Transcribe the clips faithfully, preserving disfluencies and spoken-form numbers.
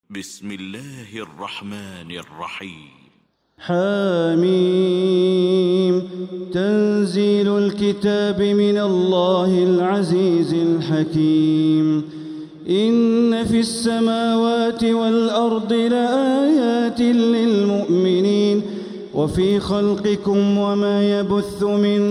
بسم الله الرحمن الرحيم. حميم. تنزيل الكتاب من الله العزيز الحكيم. إن في السماوات والأرض لآيات للمؤمنين وفي خلقكم وما يبث من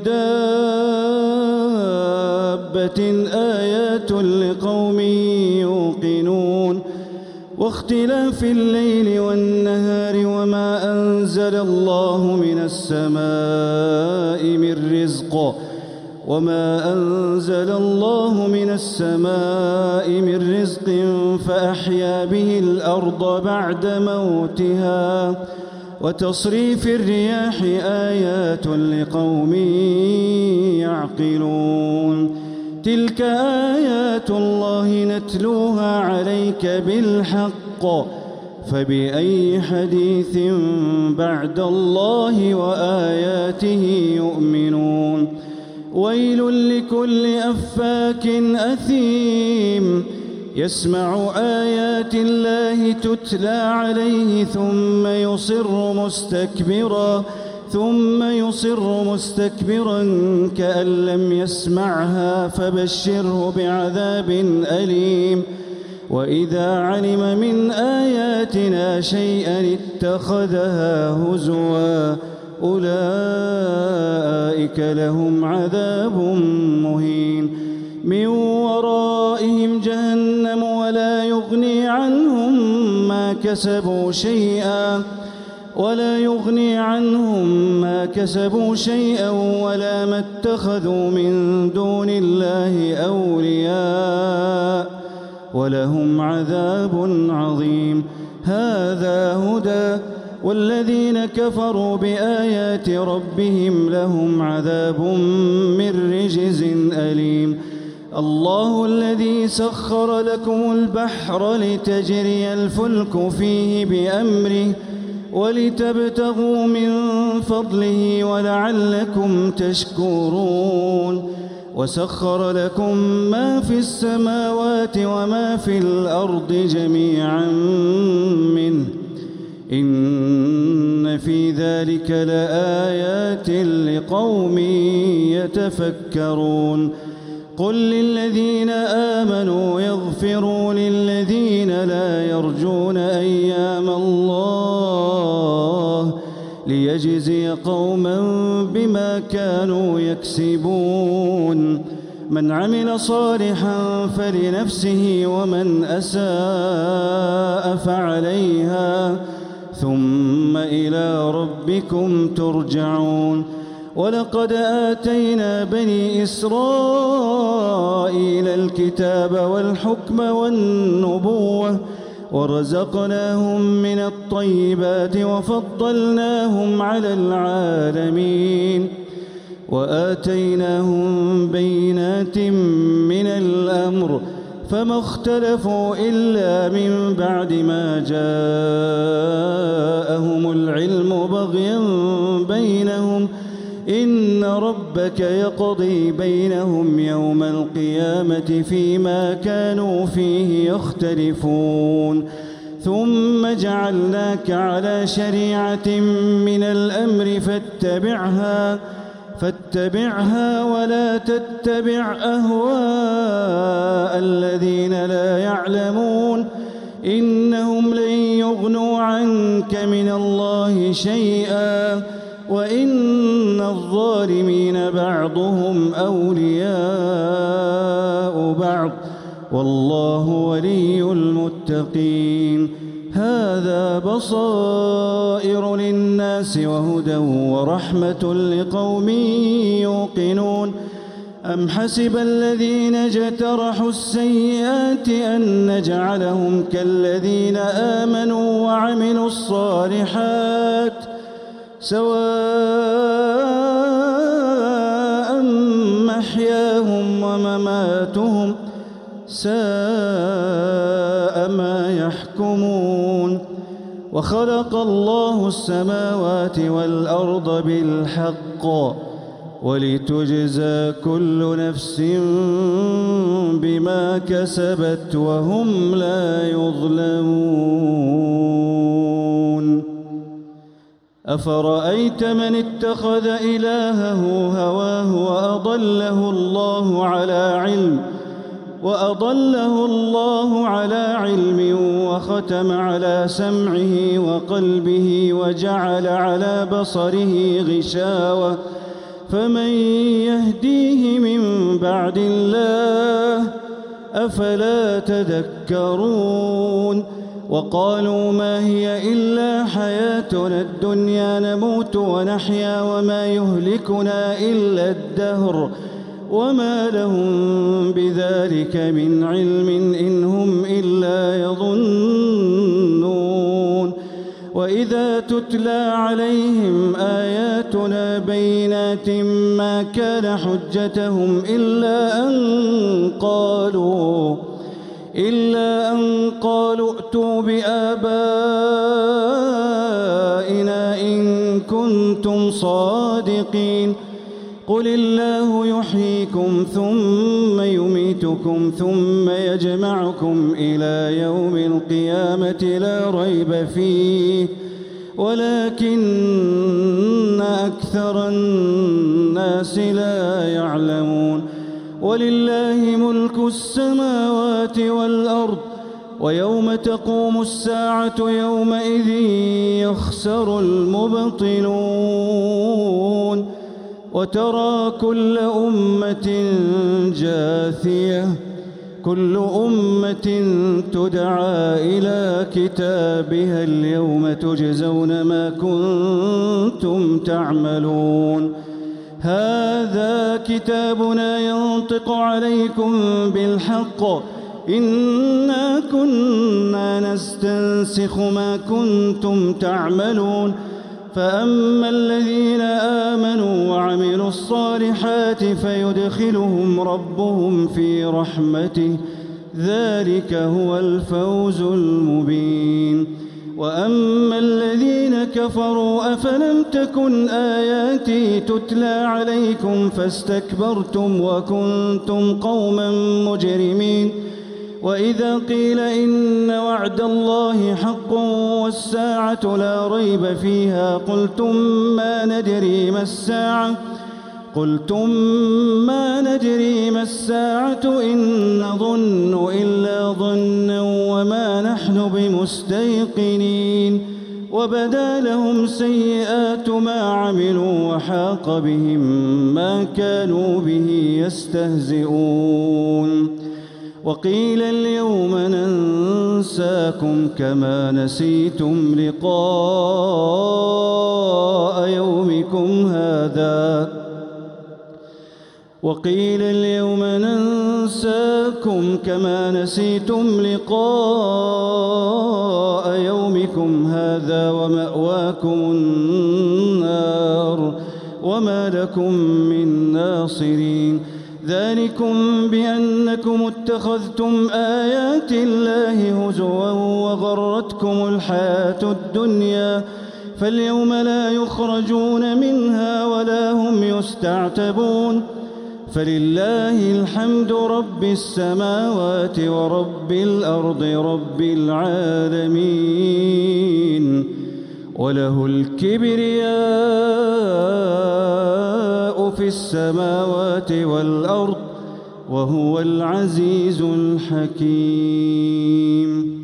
دابة آيات لقوم يوقنون. واختلاف الليل والنهار وما أنزل الله من السماء من رزق وما أنزل الله من السماء من رزق فأحيا به الأرض بعد موتها وتصريف الرياح آيات لقوم يعقلون. تلك آيات الله نتلوها عليك بالحق فبأي حديث بعد الله وآياته يؤمنون. ويل لكل أفاك أثيم يسمع آيات الله تتلى عليه ثم يصر مستكبرا ثم يصر مستكبرا كأن لم يسمعها فبشره بعذاب أليم. وإذا علم من آياتنا شيئا اتخذها هزوا أولئك لهم عذاب مهين. من ورائهم جهنم ولا يغني عنهم ما كسبوا شيئا ولا يغني عنهم ما كسبوا شيئا ولا ما اتخذوا من دون الله أولياء ولهم عذاب عظيم. هذا هدى والذين كفروا بآيات ربهم لهم عذاب من رجز أليم. الله الذي سخر لكم البحر لتجري الفلك فيه بأمره ولتبتغوا من فضله ولعلكم تشكرون. وسخر لكم ما في السماوات وما في الأرض جميعا منه إن في ذلك لآيات لقوم يتفكرون. قل للذين آمنوا يغفروا للذين لا يرجون أيام الله ليجزي قوما بما كانوا يكسبون. من عمل صالحا فلنفسه ومن أساء فعليها ثم إلى ربكم ترجعون. ولقد آتينا بني إسرائيل الكتاب والحكم والنبوة ورزقناهم من الطيبات وفضلناهم على العالمين وآتيناهم بينات من الأمر فما اختلفوا إلا من بعد ما جاءهم العلم بغيا بينهم إن ربك يقضي بينهم يوم القيامة فيما كانوا فيه يختلفون. ثم جعلناك على شريعة من الأمر فاتبعها فاتبعها ولا تتبع أهواء الذين لا يعلمون إنهم لن يغنوا عنك من الله شيئا وإن الظالمين بعضهم أولياء بعض والله ولي المتقين. هذا بصائر للناس وهدى ورحمة لقوم يوقنون. أم حسب الذين اجترحوا السيئات أن نجعلهم كالذين آمنوا وعملوا الصالحات سواء محياهم ومماتهم ساء ما يحكمون. وخلق الله السماوات والأرض بالحق ولتجزى كل نفس بما كسبت وهم لا يظلمون. أفرأيت من اتخذ إلهه هواه وأضله الله على علم وأضله الله على علم وختم على سمعه وقلبه وجعل على بصره غشاوة فمن يهديه من بعد الله أفلا تذكرون. وقالوا ما هي إلا حياتنا الدنيا نموت ونحيا وما يهلكنا إلا الدهر وما لهم بذلك من علم إن هم إلا يظنون. وإذا تتلى عليهم آياتنا بينات ما كان حجتهم إلا أن قالوا إلا أن قالوا ائتوا بآبائنا إن كنتم صادقين. قل الله يحييكم ثم يميتكم ثم يجمعكم إلى يوم القيامة لا ريب فيه ولكن أكثر الناس لا يعلمون. ولله ملك السماوات والأرض ويوم تقوم الساعة يومئذ يخسر المبطلون. وترى كل أمة جاثية كل أمة تدعى إلى كتابها اليوم تجزون ما كنتم تعملون. هذا كتابنا ينطق عليكم بالحق إنا كنا نستنسخ ما كنتم تعملون. فأما الذين آمنوا وعملوا الصالحات فيدخلهم ربهم في رحمته ذلك هو الفوز المبين. وأما الذين كفروا أفلم تكن آياتي تتلى عليكم فاستكبرتم وكنتم قوما مجرمين. وإذا قيل إن وعد الله حق والساعة لا ريب فيها قلتم ما ندري ما الساعة قلتم ما ندري ما الساعة إن نظن إلا ظنا وما نحن بمستيقنين. وبدا لهم سيئات ما عملوا وحاق بهم ما كانوا به يستهزئون. وقيل اليوم ننساكم كما نسيتم لقاء يومكم هذا وقيل اليوم ننساكم كما نسيتم لقاء يومكم هذا ومأواكم النار وما لكم من ناصرين. ذلكم بأنكم اتخذتم آيات الله هزوا وغرتكم الحياة الدنيا فاليوم لا يخرجون منها ولا هم يستعتبون. فلله الحمد رب السماوات ورب الأرض رب العالمين وله الكبرياء في السماوات والأرض وهو العزيز الحكيم.